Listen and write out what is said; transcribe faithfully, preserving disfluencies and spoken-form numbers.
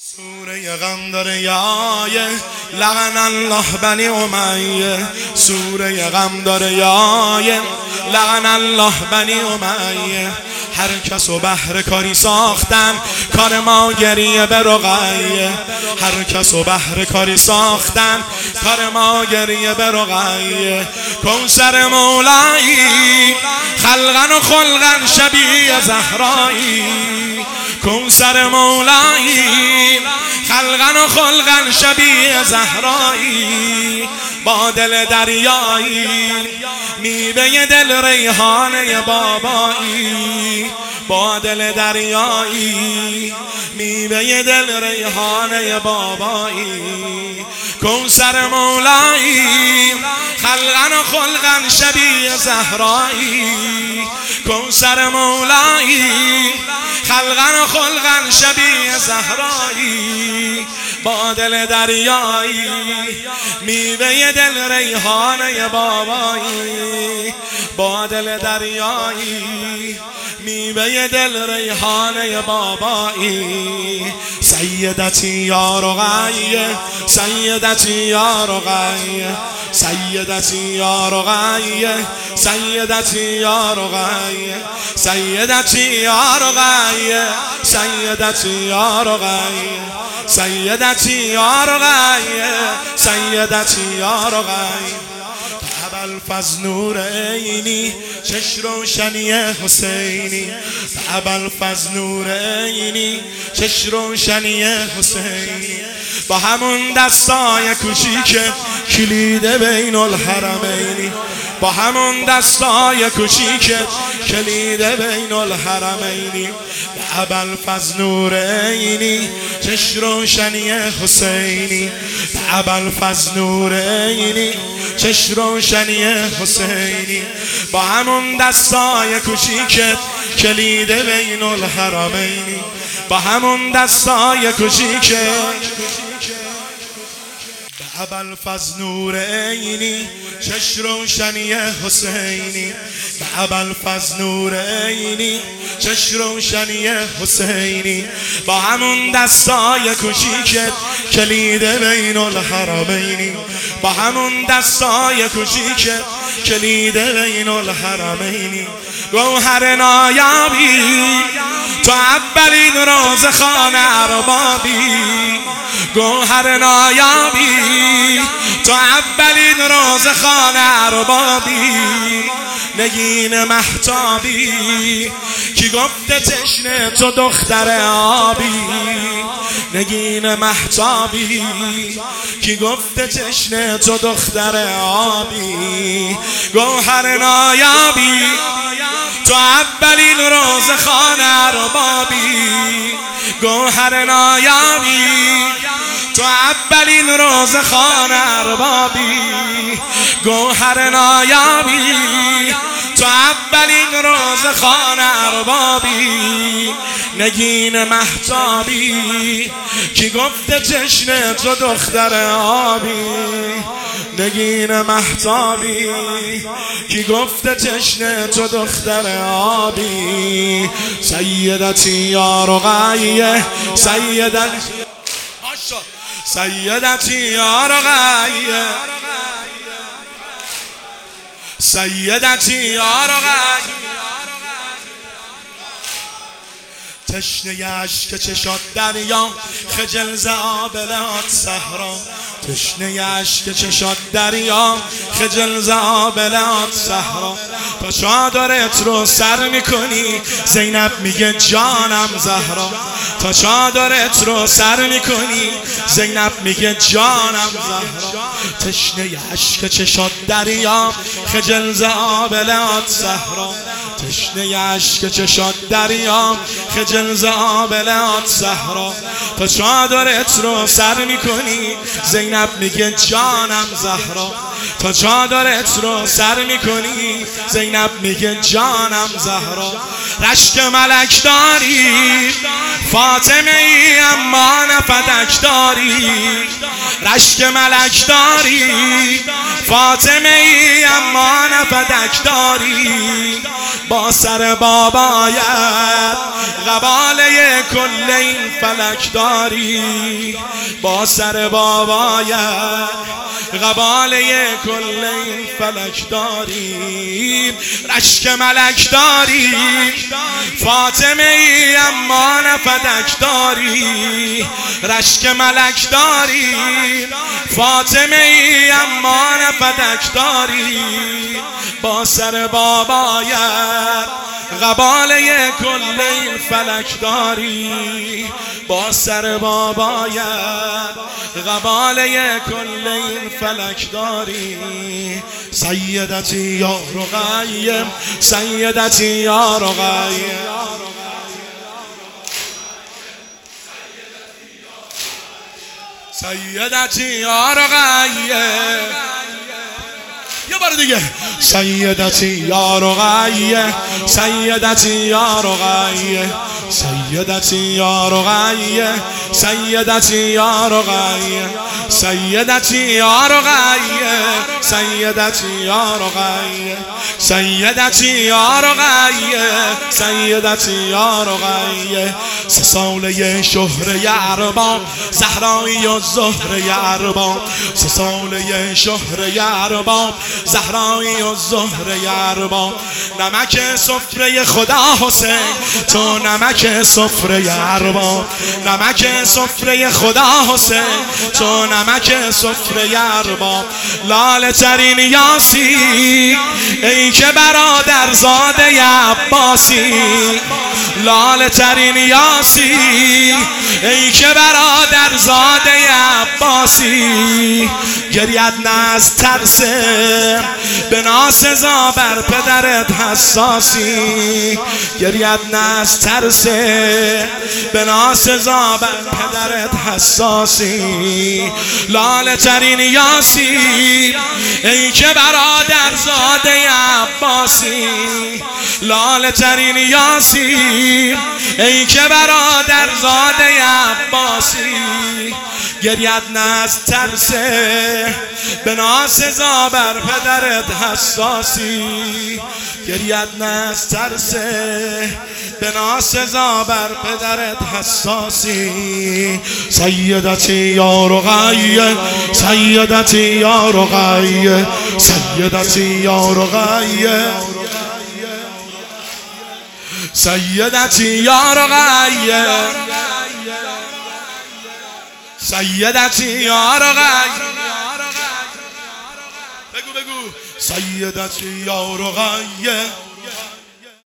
سوره غم داره یایه لعن الله بنی امیه. سوره غم داره یایه لعن الله بنی امیه. هر کس و بهر کاری ساختن کار ما گریه به رقیه. هر کس و بهر کاری ساختن کار ما گریه به رقیه. کوثر مولایی خلقن و خلقن شبیه زهرایی. کوثر مولایی خلقن و خلقن شبیه زهرایی. با دل دریایی میوه دل ریحانه بابایی. با دل دریایی میوه دل ریحانه بابایی. کوثر مولایی خلقن و خلقن شبیه زهرایی. کوثر مولایی خلقن و خلقن شبیه زهرایی. با دل دریایی میوه دل ریحانه بابایی. با دل دریایی میوه دل ریحانه بابایی. سیدتی یا رقیه سیدتی یا رقیه. سیدتی یا رقیه سیدتی یا رقیه. سیدتی یا رقیه سیدتی یا رقیه. سیدتی یا رقیه سیدتی یا رقیه. ابوالفضل نور عینی چش روشنی حسینی. ابوالفضل نور عینی چش روشنی حسینی. با همون دستای کوچیک کلید بین الحرمینی. با همون دستای کوچیک کلید بین الحرمینی. ابوالفضل نور عینی چش روشنی حسینی. ابوالفضل نور عینی چش روشنی حسینی. با همون دستای کوچیک کلید بین الحرمینی. با همون دستای کوچیک ابوالفضل نور عینی چش روشنی حسینی. ابوالفضل نور عینی چش روشنی حسینی. با همون دستای کوچیک کلید بین الحرمینی. با همون دستای کوچیک کلید بین الحرمینی. گوهر نایابی تو اولین روزخان اربابی. گوهر نایابی تو اولین روزخان اربابی. نگین مهتابی کی گفته تشنه تو دختر آبی. نگین مهتابی کی گفته تشنه تو دختر آبی. گوهر نایابی تو اولین روزخان اربابی. گوهر نایابی تو اولین روزخان اربابی. گوهر نایابی تو اولین روزخان اربابی. نگین مهتابی کی گفته تشنه تو دختر آبی. نگین مهتابی کی گفته تشنه تو دختر آبی. سیدتی یا رقیه سیدتی سیدتی یا رقیه سیدتی یا رقیه. تشنه اشک چشات دریا خجل ز آبلات صحرا. تشنه اشک چشات دریا خجل ز آبلات صحرا. تا چادرت رو سر میکنی زینب میگه جانم زهرا. تا چادرت رو سر میکنی زینب میگه جانم زهرا. تشنه اشک چشات دریا خجل ز آبلات صحرا. تشنه اشک چشات دریا خجل ز آبلات صحرا. تا چادرت رو سر میکنی زینب میگه جانم زهرا. تا چادرت رو سر میکنی زینب میگه جانم زهرا. رشک ملک داری فاطمه ای اما نه نفدک داری، رشک ملک داری، فاطمه ای اما نفدک داری. با سر بابایت قباله کل این فلک داری، با سر بابایت قباله کل این فلک داری. رشک ملک داری، فاطمه ای اما نفدک داری، رشک ملک داری، فاطمه ای اما نفدک داری. با سر بابایت قباله کل این فلک داری، با سر بابایت قباله کل این فلک داری. سیدتی یا رقیه، سیدتی یا رقیه، سیدتی یا رقیه. یه بار دیگه. سیدتی یا رقیه، سیدتی یا رقیه، سیدتی یا رقیه، سیدتی یا رقیه، سیدتی یا رقیه، سیدتی یا رقیه، سیدتی یا رقیه، سیدتی یا رقیه. سه ساله شهره ارباب، زهرایی و زهره ارباب، سه ساله شهره ارباب، زهرایی و زهره ارباب. نمک سفره خدا حسین، تو نمک سفره ارباب، نمک سفره خدا حسین، تو نمک سفره ارباب. لاله ترین یاسی ای که برادر زاده عباسی، لاله ترین یاسی ای که برادر زاده عباسی. گریت نه از ترسه به ناسزا بر پدرت حساسی، گریت نه از ترسه به ناسزا بر پدرت حساسی. لاله ترین یاسی ای که برادر زاده عباسی، لاله ترین یاسی ای که برادر زاده عباسی. گریت نه از ترسه به ناسزا بر پدرت حساسی، گریت نه از ترسه به ناسزا بر پدرت حساسی. سیدتی یا رقیه، سیدتی یا رقیه، سیدتی یا رقیه، سیدتی یا رقیه، سیدتی یا رقیه. بگو بگو. سیدتی یا رقیه،